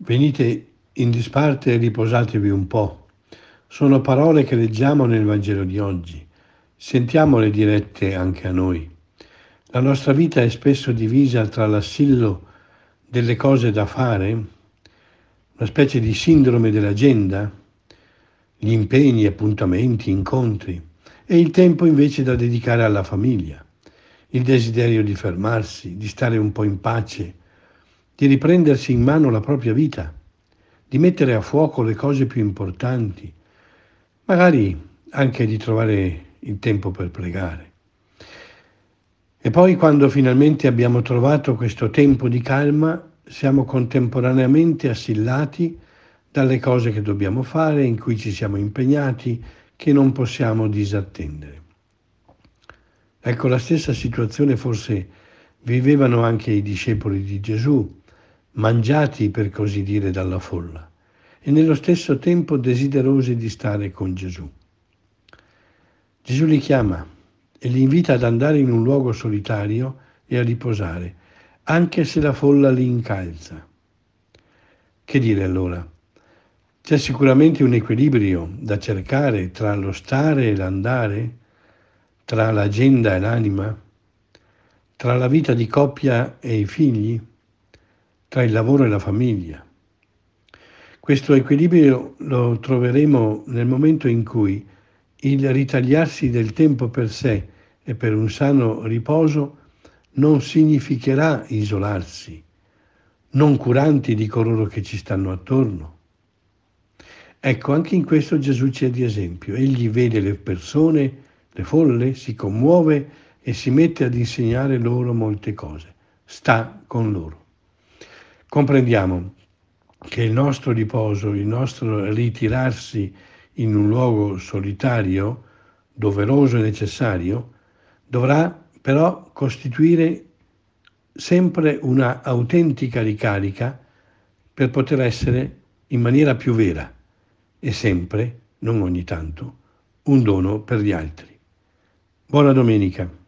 Venite in disparte e riposatevi un po'. Sono parole che leggiamo nel Vangelo di oggi. Sentiamole dirette anche a noi. La nostra vita è spesso divisa tra l'assillo delle cose da fare, una specie di sindrome dell'agenda, gli impegni, appuntamenti, incontri, e il tempo invece da dedicare alla famiglia, il desiderio di fermarsi, di stare un po' in pace, di riprendersi in mano la propria vita, di mettere a fuoco le cose più importanti, magari anche di trovare il tempo per pregare. E poi quando finalmente abbiamo trovato questo tempo di calma, siamo contemporaneamente assillati dalle cose che dobbiamo fare, in cui ci siamo impegnati, che non possiamo disattendere. Ecco, la stessa situazione forse vivevano anche i discepoli di Gesù, mangiati per così dire dalla folla, e nello stesso tempo desiderosi di stare con Gesù. Gesù li chiama e li invita ad andare in un luogo solitario e a riposare, anche se la folla li incalza. Che dire allora? C'è sicuramente un equilibrio da cercare tra lo stare e l'andare, tra l'agenda e l'anima, tra la vita di coppia e i figli, tra il lavoro e la famiglia. Questo equilibrio lo troveremo nel momento in cui il ritagliarsi del tempo per sé e per un sano riposo non significherà isolarsi, non curanti di coloro che ci stanno attorno. Ecco, anche in questo Gesù ci è di esempio. Egli vede le persone, le folle, si commuove e si mette ad insegnare loro molte cose. Sta con loro. Comprendiamo che il nostro riposo, il nostro ritirarsi in un luogo solitario, doveroso e necessario, dovrà però costituire sempre una autentica ricarica per poter essere in maniera più vera e sempre, non ogni tanto, un dono per gli altri. Buona domenica.